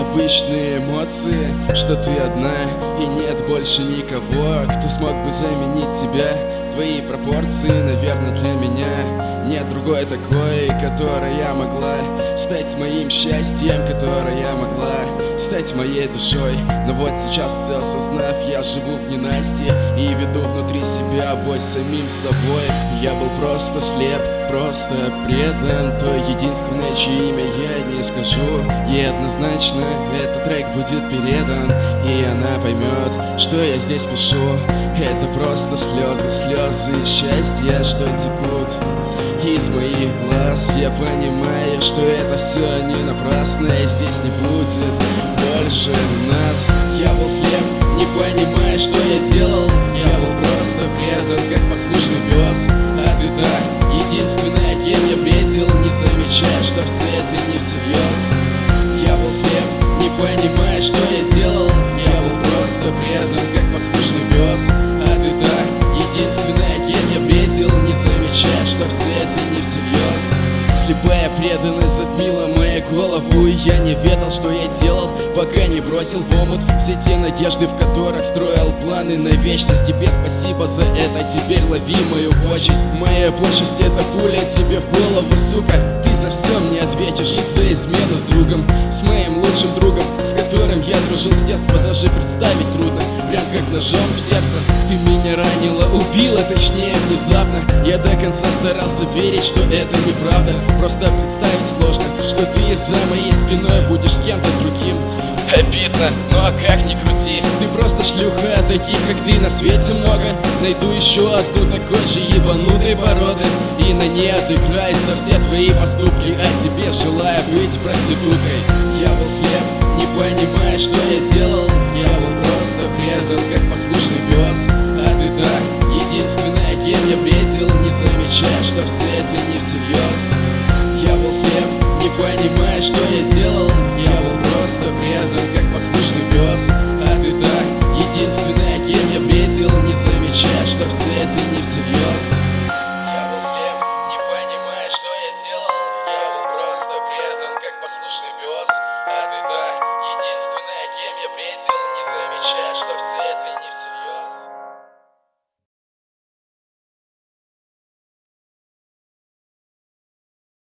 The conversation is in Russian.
обычные эмоции, что ты одна и нет больше никого, кто смог бы заменить тебя. Твои пропорции, наверное, для меня нет другой такой, которая могла стать моим счастьем, которая могла стать моей душой. Но вот сейчас, все осознав, я живу в ненастье и веду внутри себя бой с самим собой. Я был просто слеп, просто предан той единственной, чье имя я не скажу. Ей однозначно этот трек будет передан, и она поймет, что я здесь пишу. Это просто слезы, слезы счастья, что текут из моих глаз. Я понимаю, что это все не напрасно, и здесь не будет больше нас. Я был слеп, не понимая, что я делал. Я был просто предан, как послушный пес. А ты да, единственная, кем я бредил, не замечая, что все это не всерьез. Я был слеп, не понимая, что я делал. Я был просто предан, как послушный пес. А ты да, единственная, кем я бредил, не замечая, что все это не всерьез. Слепая преданность затмила мою голову, и я не ведал, что я делал, пока не бросил в омут все те надежды, в которых строил планы на вечность. Тебе спасибо за это, теперь лови мою почесть. Моя почесть — это пуля тебе в голову, сука. Ты за все мне ответишь из-за измены с другом, с моим лучшим другом, с которым я дружил с детства, даже представить трудно, прям как ножом в сердце. Ты меня ранила, убила, точнее внезапно. Я до конца старался верить, что это неправда. Просто представить сложно, что ты за моей спиной будешь с кем-то другим. Обидно, ну а как ни крути. Ты просто шлюха, таких как ты на свете много. Найду еще одну такой же ебанутой породы, и на ней отыграюсь за все твои поступки. А тебе желаю быть проституткой. Я был слеп, не понимая, что я делал. Я был просто предан,